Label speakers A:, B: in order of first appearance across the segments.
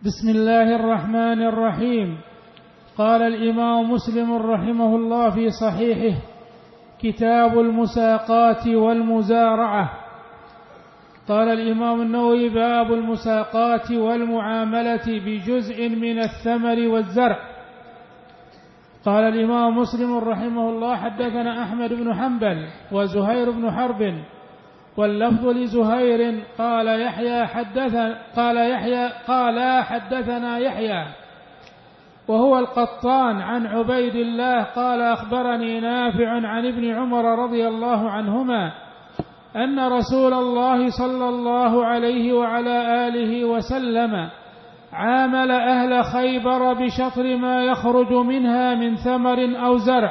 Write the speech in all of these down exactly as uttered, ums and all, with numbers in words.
A: بسم الله الرحمن الرحيم. قال الإمام مسلم رحمه الله في صحيحه: كتاب المساقات والمزارعة. قال الإمام النووي: باب المساقات والمعاملة بجزء من الثمر والزرع. قال الإمام مسلم رحمه الله: حدثنا أحمد بن حنبل وزهير بن حرب، واللفظ لزهير قال يحيى حدثنا قال يحيى قال حدثنا يحيى وهو القطان عن عبيد الله قال أخبرني نافع عن ابن عمر رضي الله عنهما أن رسول الله صلى الله عليه وعلى آله وسلم عامل أهل خيبر بشطر ما يخرج منها من ثمر أو زرع.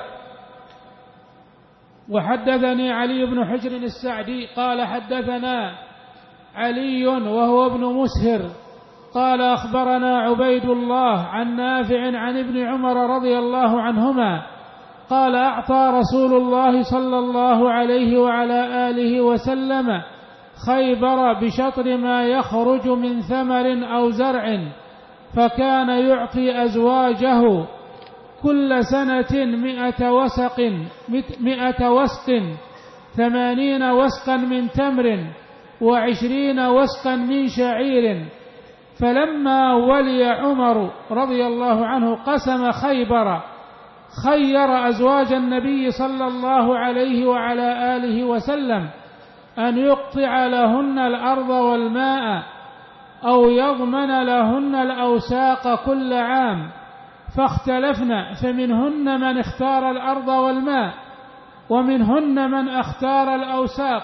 A: وحدثني علي بن حجر السعدي قال حدثنا علي وهو ابن مسهر قال أخبرنا عبيد الله عن نافع عن ابن عمر رضي الله عنهما قال أعطى رسول الله صلى الله عليه وعلى آله وسلم خيبر بشطر ما يخرج من ثمر أو زرع، فكان يعطي أزواجه كل سنة مئة وسق مئة وسق ثمانين وسقا من تمر وعشرين وسقا من شعير. فلما ولي عمر رضي الله عنه قسم خيبر خير أزواج النبي صلى الله عليه وعلى آله وسلم أن يقطع لهن الأرض والماء أو يضمن لهن الأوساق كل عام، فاختلفنا، فمنهن من اختار الأرض والماء ومنهن من اختار الأوساق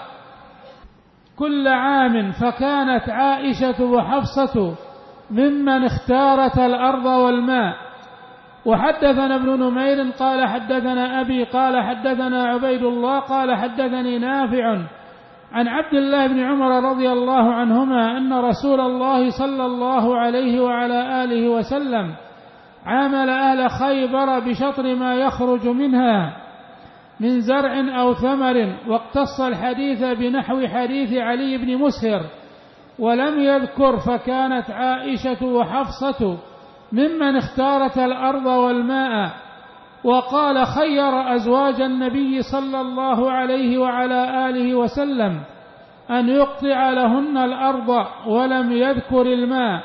A: كل عام، فكانت عائشة وحفصة ممن اختارت الأرض والماء. وحدثنا ابن نمير قال حدثنا أبي قال حدثنا عبيد الله قال حدثني نافع عن عبد الله بن عمر رضي الله عنهما أن رسول الله صلى الله عليه وعلى آله وسلم عامل أهل خيبر بشطر ما يخرج منها من زرع أو ثمر، واقتص الحديث بنحو حديث علي بن مسهر ولم يذكر فكانت عائشة وحفصة ممن اختارت الأرض والماء. وقال خير أزواج النبي صلى الله عليه وعلى آله وسلم أن يقطع لهن الأرض ولم يذكر الماء.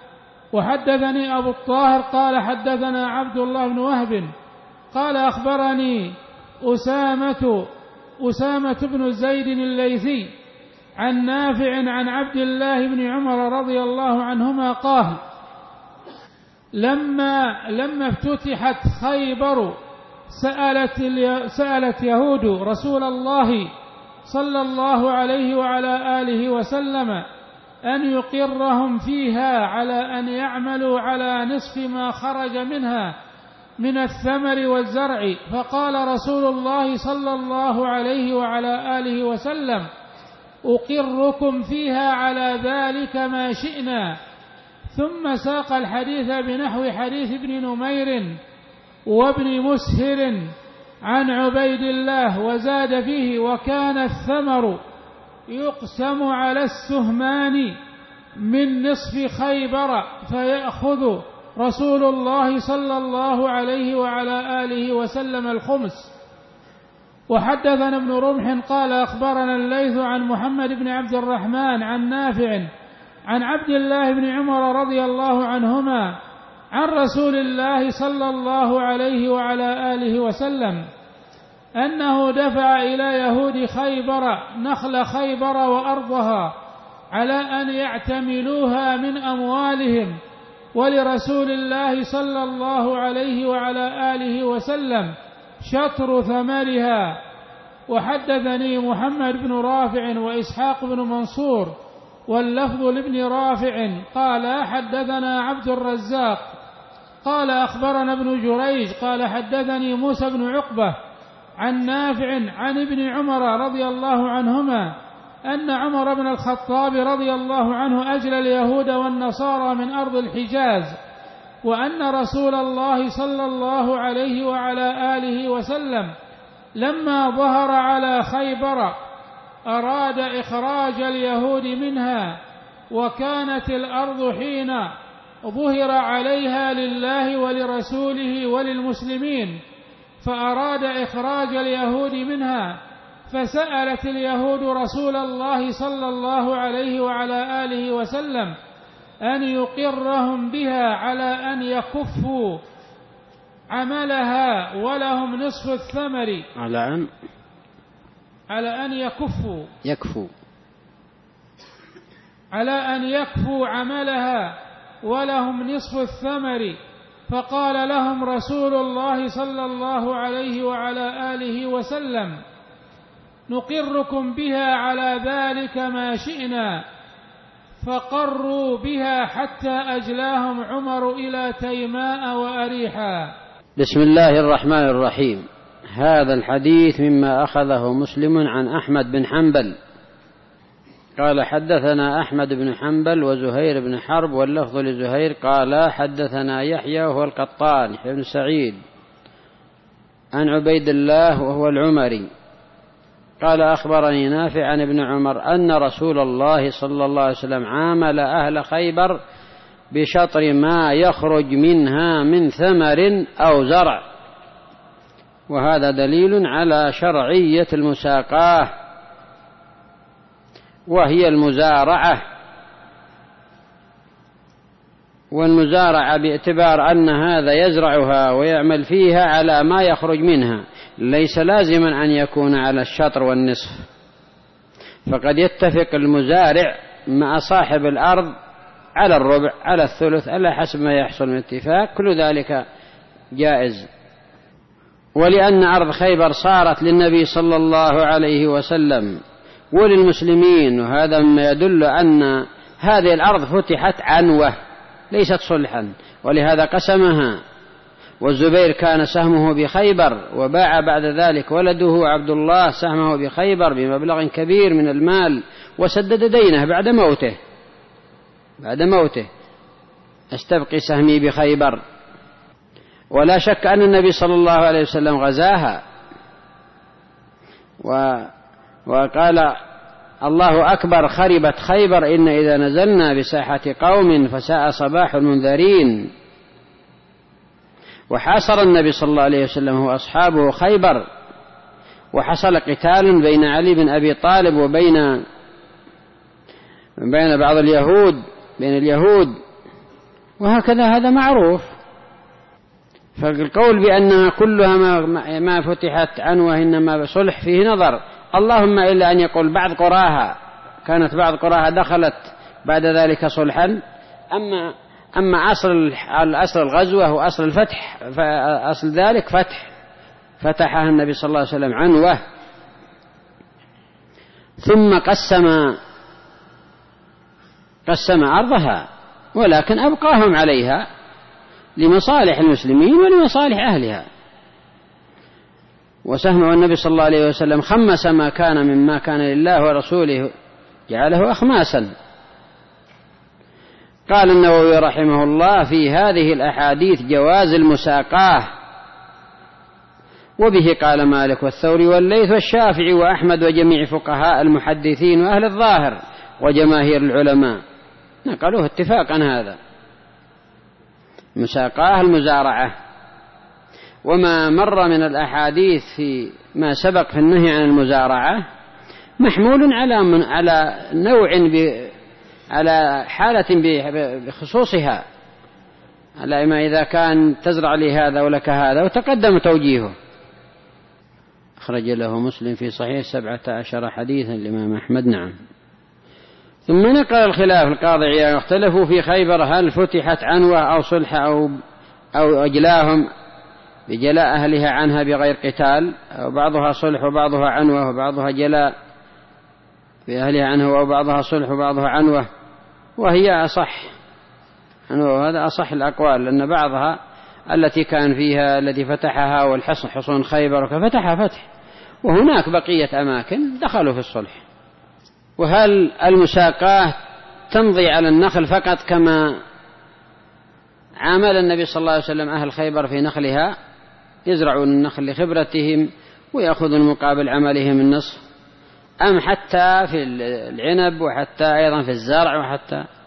A: وحدثني أبو الطاهر قال حدثنا عبد الله بن وهب قال أخبرني أسامة أسامة بن زيد الليثي عن نافع عن عبد الله بن عمر رضي الله عنهما قال: لما لما افتتحت خيبر سألت سألت يهود رسول الله صلى الله عليه وعلى آله وسلم أن يقرهم فيها على أن يعملوا على نصف ما خرج منها من الثمر والزرع، فقال رسول الله صلى الله عليه وعلى آله وسلم: أقركم فيها على ذلك ما شئنا. ثم ساق الحديث بنحو حديث ابن نمير وابن مسهر عن عبيد الله وزاد فيه: وكان الثمر يقسم على السهمان من نصف خيبر فيأخذ رسول الله صلى الله عليه وعلى آله وسلم الخمس. وحدثنا ابن رمح قال أخبرنا الليث عن محمد بن عبد الرحمن عن نافع عن عبد الله بن عمر رضي الله عنهما عن رسول الله صلى الله عليه وعلى آله وسلم أنه دفع إلى يهود خيبر نخل خيبر وأرضها على أن يعتملوها من أموالهم، ولرسول الله صلى الله عليه وعلى آله وسلم شطر ثمرها. وحدثني محمد بن رافع وإسحاق بن منصور واللفظ لابن رافع قال حدثنا عبد الرزاق قال أخبرنا ابن جريج قال حدثني موسى بن عقبة عن نافع عن ابن عمر رضي الله عنهما أن عمر بن الخطاب رضي الله عنه أجلى اليهود والنصارى من أرض الحجاز، وأن رسول الله صلى الله عليه وعلى آله وسلم لما ظهر على خيبر أراد إخراج اليهود منها، وكانت الأرض حين ظهر عليها لله ولرسوله وللمسلمين، فأراد إخراج اليهود منها، فسألت اليهود رسول الله صلى الله عليه وعلى آله وسلم أن يقرهم بها على أن يكفوا عملها ولهم نصف الثمر،
B: على أن
A: على أن يكفوا
B: يكفوا
A: على أن يكفوا عملها ولهم نصف الثمر. فقال لهم رسول الله صلى الله عليه وعلى آله وسلم: نقركم بها على ذلك ما شئنا. فقروا بها حتى أجلاهم عمر إلى تيماء وأريحا.
B: بسم الله الرحمن الرحيم. هذا الحديث مما أخذه مسلم عن أحمد بن حنبل قال: حدثنا أحمد بن حنبل وزهير بن حرب، واللفظ لزهير، قال: حدثنا يحيى وهو القطان بن سعيد عن عبيد الله وهو العمري قال: أخبرني نافع عن ابن عمر أن رسول الله صلى الله عليه وسلم عامل أهل خيبر بشطر ما يخرج منها من ثمر أو زرع. وهذا دليل على شرعية المساقاة، وهي المزارعة. والمزارعة باعتبار أن هذا يزرعها ويعمل فيها على ما يخرج منها، ليس لازما أن يكون على الشطر والنصف، فقد يتفق المزارع مع صاحب الأرض على الربع، على الثلث، على حسب ما يحصل من اتفاق، كل ذلك جائز. ولأن أرض خيبر صارت للنبي صلى الله عليه وسلم وللمسلمين، وهذا ما يدل أن هذه الأرض فتحت عنوة ليست صلحا، ولهذا قسمها. والزبير كان سهمه بخيبر، وباع بعد ذلك ولده عبد الله سهمه بخيبر بمبلغ كبير من المال، وسدد دينه بعد موته بعد موته استبقي سهمي بخيبر. ولا شك أن النبي صلى الله عليه وسلم غزاها، و وقال: الله أكبر، خربت خيبر، إن إذا نزلنا بساحة قوم فساء صباح المنذرين. وحاصر النبي صلى الله عليه وسلم وأصحابه خيبر، وحصل قتال بين علي بن أبي طالب وبين بين بعض اليهود بين اليهود وهكذا، هذا معروف. فالقول بأنها كلها ما, ما فتحت عنوة إنما بصلح فيه نظر، اللهم إلا أن يقول بعض قراها كانت بعض قراها دخلت بعد ذلك صلحا. أما أما أصل أصل الغزوة وأصل الفتح، فأصل ذلك فتح فتحها النبي صلى الله عليه وسلم عنوة، ثم قسم قسم أرضها، ولكن أبقاهم عليها لمصالح المسلمين ولمصالح أهلها. وسهمه النبي صلى الله عليه وسلم خمس ما كان مما كان لله ورسوله، جعله أخماسا. قال النووي رحمه الله: في هذه الأحاديث جواز المساقاة، وبه قال مالك والثوري والليث والشافعي وأحمد وجميع فقهاء المحدثين وأهل الظاهر وجماهير العلماء، نقلوه اتفاقا هذا. مساقاة المزارعة. وما مر من الأحاديث في ما سبق في النهي عن المزارعة محمول على من على نوع ب على حالة بخصوصها، على ما إذا كان تزرع لي هذا ولك هذا، وتقدم توجيهه. أخرج له مسلم في صحيح سبعة عشر حديثا الإمام أحمد. نعم. ثم نقل الخلاف القاضي عياض: اختلفوا في خيبر هل فتحت عنوة أو صلح أو أو أجلاهم بجلاء أهلها عنها بغير قتال، أو بعضها صلح وبعضها عنوة وبعضها جلاء بأهلها عنه، وبعضها صلح وبعضها عنوة، وهي أصح عنوة. هذا أصح الأقوال، لأن بعضها التي كان فيها الذي فتحها والحصن حصون خيبر ففتحها فتح، وهناك بقية أماكن دخلوا في الصلح. وهل المساقاة تمضي على النخل فقط كما عامل النبي صلى الله عليه وسلم أهل خيبر في نخلها، يزرعون النخل لخبرتهم ويأخذون مقابل عملهم النصف، أم حتى في العنب وحتى أيضا في الزرع وحتى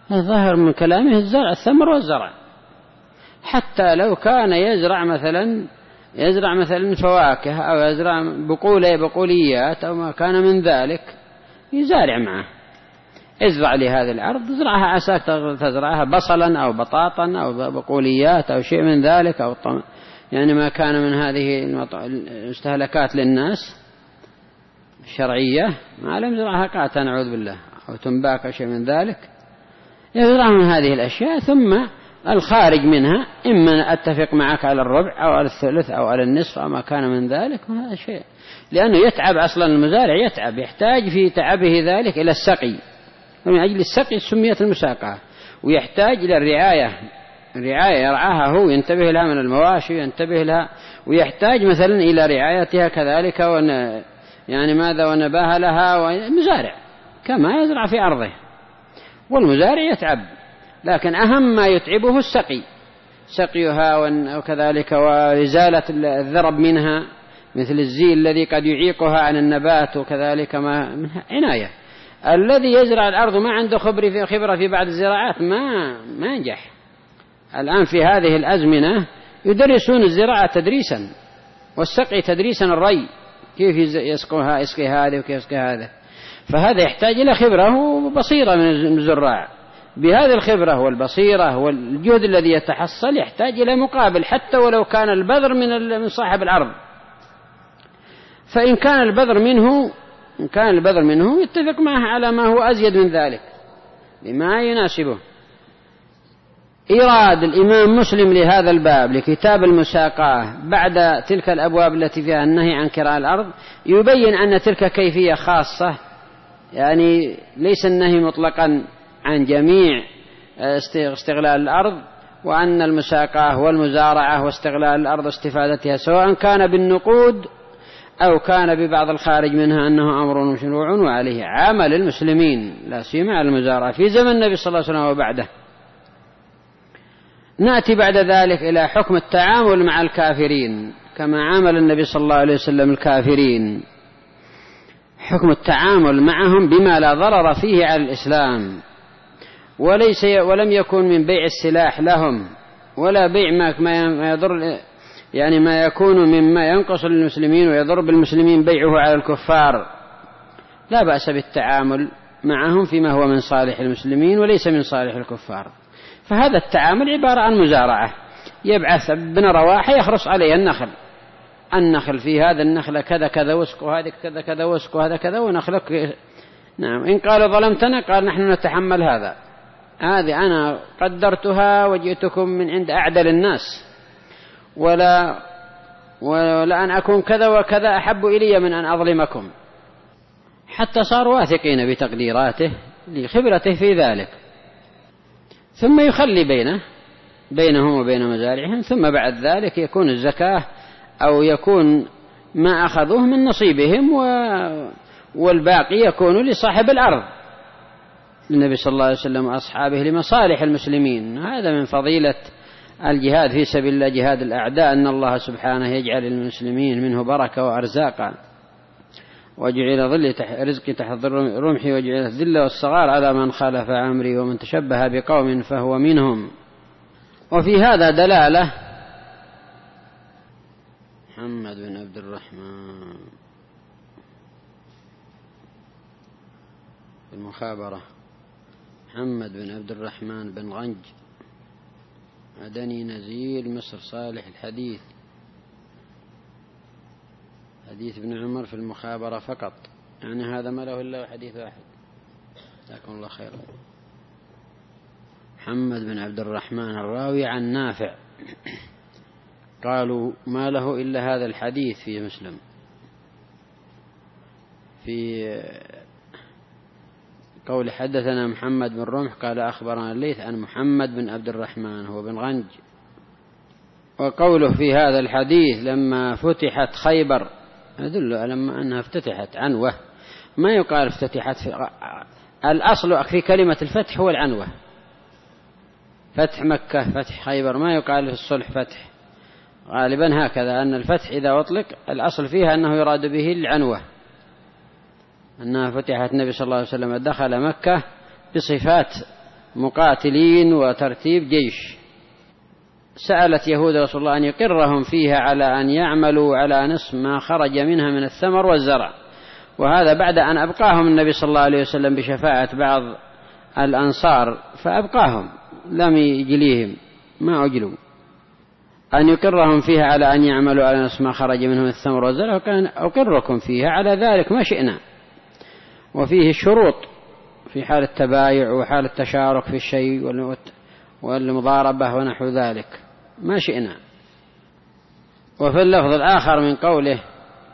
B: الظاهر من كلامه الزرع الثمر والزرع، حتى لو كان يزرع مثلا يزرع مثلا فواكه أو يزرع بقولة بقوليات أو ما كان من ذلك يزارع معه. ازرع لي هذه الأرض، ازرعها عساك تزرعها بصلا أو بطاطا أو بقوليات أو شيء من ذلك، أو طم... يعني ما كان من هذه المستهلكات للناس الشرعية، ما لم يزرعها قاتا نعوذ بالله أو تنباك أو شيء من ذلك، يزرع من هذه الأشياء، ثم الخارج منها إما أتفق معك على الربع أو على الثلث أو على النصف أو ما كان من ذلك، وهذا شيء لأنه يتعب أصلا المزارع، يتعب يحتاج في تعبه ذلك إلى السقي، ومن أجل السقي سميت المساقة، ويحتاج إلى الرعاية، الرعاية يرعاها هو، ينتبه لها من المواشي، ينتبه لها، ويحتاج مثلا إلى رعايتها كذلك ون يعني ماذا ونباها لها، ومزارع كما يزرع في أرضه، والمزارع يتعب، لكن أهم ما يتعبه السقي، سقيها وكذلك وإزالة الذرب منها مثل الزيل الذي قد يعيقها عن النبات، وكذلك ما منها عناية. الذي يزرع الأرض ما عنده خبرة في خبرة في بعض الزراعات ما ما ينجح. الآن في هذه الأزمنة يدرسون الزراعة تدريسا، والسقي تدريسا، الري كيف يسقيها يسقي هذا وكيف يسقي هذا، فهذا يحتاج إلى خبرة وبصيرة من الزراع. بهذه الخبرة والبصيرة والجهد الذي يتحصل يحتاج إلى مقابل، حتى ولو كان البذر من صاحب الأرض، فإن كان البذر منه إن كان البذر منه يتفق معه على ما هو أزيد من ذلك بما يناسبه. إيراد الإمام مسلم لهذا الباب لكتاب المساقاة بعد تلك الأبواب التي فيها النهي عن كراء الأرض يبين أن تلك كيفية خاصة، يعني ليس النهي مطلقا عن جميع استغلال الأرض، وأن المساقاة والمزارعة واستغلال الأرض واستفادتها سواء كان بالنقود أو كان ببعض الخارج منها أنه أمر مشروع، وعليه عمل المسلمين لا سيما المزارعة في زمن النبي صلى الله عليه وسلم وبعده. نأتي بعد ذلك إلى حكم التعامل مع الكافرين كما عامل النبي صلى الله عليه وسلم الكافرين، حكم التعامل معهم بما لا ضرر فيه على الإسلام، وليس ولم يكن من بيع السلاح لهم ولا بيع ما يضر، يعني ما يكون مما ينقص للمسلمين ويضر بالمسلمين بيعه على الكفار. لا بأس بالتعامل معهم فيما هو من صالح المسلمين وليس من صالح الكفار. فهذا التعامل عبارة عن مزارعة، يبعث ابن رواحة يخرص عليه النخل، النخل في هذا النخل كذا كذا وسك، وهذا كذا كذا وسك، وهذا كذا ونخلك. نعم، إن قالوا ظلمتنا قال نحن نتحمل هذا، هذه أنا قدرتها وجئتكم من عند أعدل الناس، ولا ولا أن أكون كذا وكذا أحب إلي من أن أظلمكم، حتى صاروا واثقين بتقديراته لخبرته في ذلك. ثم يخلي بينه بينهم وبين مزارعهم، ثم بعد ذلك يكون الزكاة أو يكون ما أخذوه من نصيبهم، والباقي يكون لصاحب الأرض، النبي صلى الله عليه وسلم وأصحابه، لمصالح المسلمين. هذا من فضيلة الجهاد في سبيل الله، جهاد الأعداء، أن الله سبحانه يجعل المسلمين منه بركة وأرزاقا، وجعل ظل رزق تحت رمحي، وجعل الذل والصغار على من خالف أمري، ومن تشبه بقوم فهو منهم. وفي هذا دلالة. محمد بن عبد الرحمن المخابرة، محمد بن عبد الرحمن بن غنج، مدني نزيل مصر، صالح الحديث، حديث ابن عمر في المخابرة فقط، يعني هذا ما له إلا حديث واحد. جزاكم الله خيرا. محمد بن عبد الرحمن الراوي عن نافع، قالوا ما له إلا هذا الحديث في مسلم. في قول حدثنا محمد بن رمح قال أخبرنا الليث عن محمد بن عبد الرحمن هو بن غنج. وقوله في هذا الحديث لما فتحت خيبر يدل على أنها افتتحت عنوة، ما يقال افتتحت في الأصل في كلمة الفتح هو العنوة، فتح مكة فتح خيبر، ما يقال في الصلح فتح، غالبا هكذا أن الفتح إذا أطلق الأصل فيها أنه يراد به العنوة، أنها فتحت النبي صلى الله عليه وسلم دخل مكة بصفات مقاتلين وترتيب جيش. سألت يهود رسول الله أن يقرهم فيها على أن يعملوا على نصف ما خرج منها من الثمر والزرع، وهذا بعد أن أبقاهم النبي صلى الله عليه وسلم بشفاعة بعض الأنصار فأبقاهم لم يجليهم، ما أجلوا، أن يقرهم فيها على أن يعملوا على نصف ما خرج منهم الثمر والزرع، وكان أقركم فيها على ذلك ما شئنا. وفيه الشروط في حال التبايع وحال التشارك في الشيء والمضاربة ونحو ذلك ما شئنا. وفي اللفظ الآخر من قوله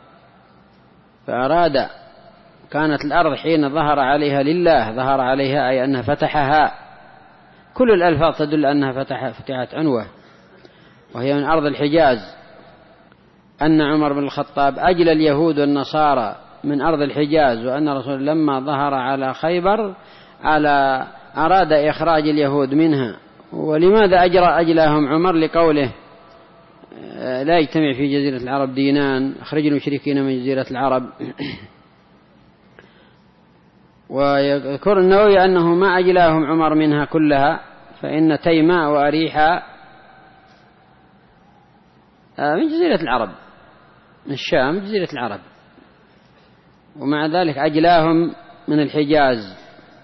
B: فأراد كانت الأرض حين ظهر عليها لله، ظهر عليها أي أنها فتحها، كل الألفاظ تدل أنها فتح فتحت عنوة، وهي من أرض الحجاز، أن عمر بن الخطاب أجل اليهود والنصارى من أرض الحجاز، وأن الرسول لما ظهر على خيبر على أراد إخراج اليهود منها. ولماذا أجرى أجلهم عمر؟ لقوله لا يجتمع في جزيرة العرب دينان، أخرج المشركين من جزيرة العرب. ويذكر النووي أنه ما أجلاهم عمر منها كلها، فإن تيماء وأريحا من جزيرة العرب، من الشام جزيرة العرب، ومع ذلك أجلاهم من الحجاز،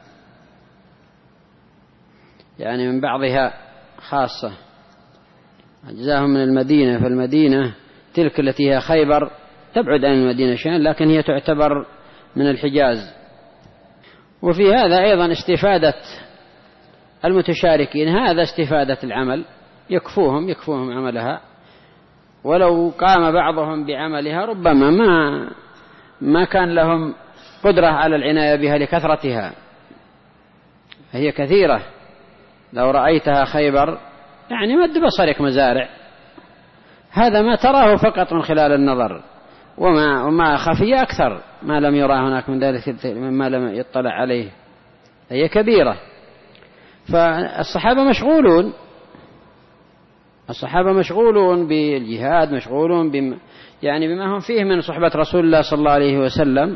B: يعني من بعضها خاصة، أجزاهم من المدينة، فالمدينة تلك التي هي خيبر تبعد عن المدينة شيئا، لكن هي تعتبر من الحجاز. وفي هذا أيضا استفادة المتشاركين، هذا استفادة العمل، يكفوهم يكفوهم عملها، ولو قام بعضهم بعملها ربما ما ما كان لهم قدرة على العناية بها لكثرتها، هي كثيرة. لو رأيتها خيبر يعني مد بصرك مزارع، هذا ما تراه فقط من خلال النظر، وما, وما خفي أكثر ما لم يرى هناك من ذلك مما لم يطلع عليه، هي كبيرة. فالصحابة مشغولون الصحابة مشغولون بالجهاد، مشغولون بم يعني بما هم فيه من صحبة رسول الله صلى الله عليه وسلم،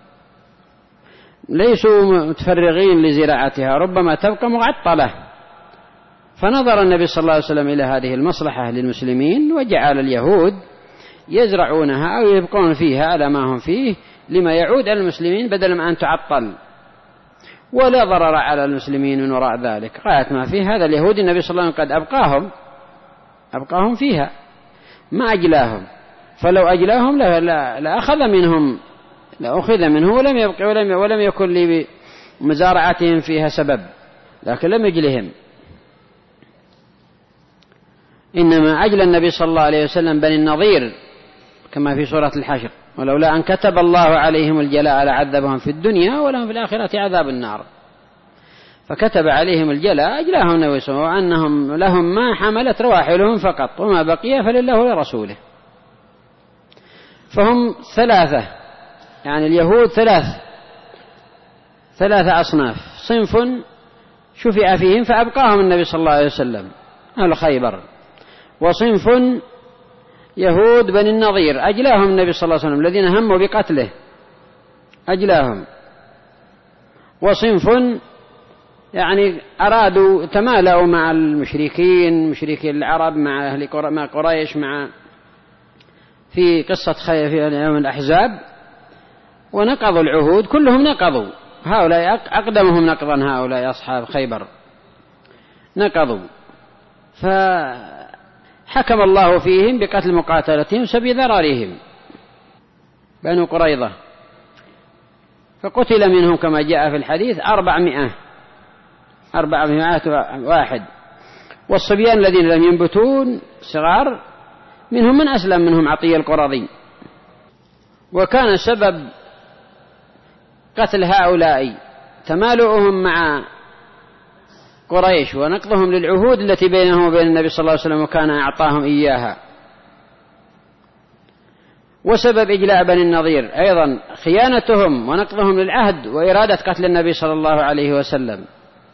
B: ليسوا متفرغين لزراعتها، ربما تبقى معطلة. فنظر النبي صلى الله عليه وسلم إلى هذه المصلحة للمسلمين، وجعل اليهود يزرعونها أو يبقون فيها على ما هم فيه لما يعود على المسلمين بدل ما أن تعطل، ولا ضرر على المسلمين من وراء ذلك. غاية ما فيه هذا اليهود النبي صلى الله عليه وسلم قد أبقاهم أبقاهم فيها، ما أجلاهم، فلو أجلاهم لا, لا, لا أخذ منهم لا أخذ منه ولم يبقى ولم, ولم يكن لي بمزارعتهم فيها سبب، لكن لم يجلهم. إنما أجل النبي صلى الله عليه وسلم بني النضير كما في سورة الحشر، ولولا أن كتب الله عليهم الجلاء لعذبهم في الدنيا ولهم في الآخرة عذاب النار، فكتب عليهم الجلاء أجلاهم النبي صلى الله عليه وسلم، وأنهم لهم ما حملت رواحلهم فقط، وما بقي فلله ولرسوله. فهم ثلاثة، يعني اليهود ثلاث ثلاثة أصناف، صنف شفع فيهم فأبقاهم النبي صلى الله عليه وسلم أهل خيبر، وصنف يهود بني النضير أجلاهم النبي صلى الله عليه وسلم الذين هموا بقتله أجلاهم، وصنف يعني أرادوا تمالأوا مع المشركين مشركي العرب مع أهل مع قريش مع في قصة خي في يوم الأحزاب، ونقضوا العهود، كلهم نقضوا، هؤلاء أقدمهم نقضا هؤلاء أصحاب خيبر نقضوا، فحكم الله فيهم بقتل مقاتلتهم وسبي ذراريهم بنو قريظة، فقتل منهم كما جاء في الحديث أربعمائة أربعمائة واحد، والصبيان الذين لم ينبتون صغار منهم من أسلم، منهم عطية القرظي. وكان سبب قتل هؤلاء تمالؤهم مع قريش ونقضهم للعهود التي بينهم وبين النبي صلى الله عليه وسلم وكان أعطاهم إياها، وسبب إجلاء بني النضير أيضا خيانتهم ونقضهم للعهد وإرادة قتل النبي صلى الله عليه وسلم،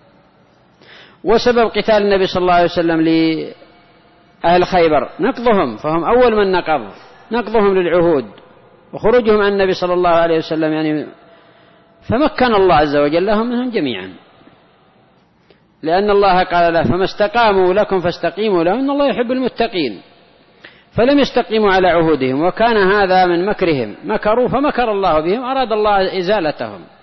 B: وسبب قتال النبي صلى الله عليه وسلم لأهل خيبر نقضهم، فهم أول من نقض نقضهم للعهود وخروجهم عن النبي صلى الله عليه وسلم، يعني فمكن الله عز وجل لهم منهم جميعا. لأن الله قال له فما استقاموا لكم فاستقيموا لهم إن الله يحب المتقين، فلم يستقيموا على عهودهم، وكان هذا من مكرهم، مكروا فمكر الله بهم، أراد الله إزالتهم.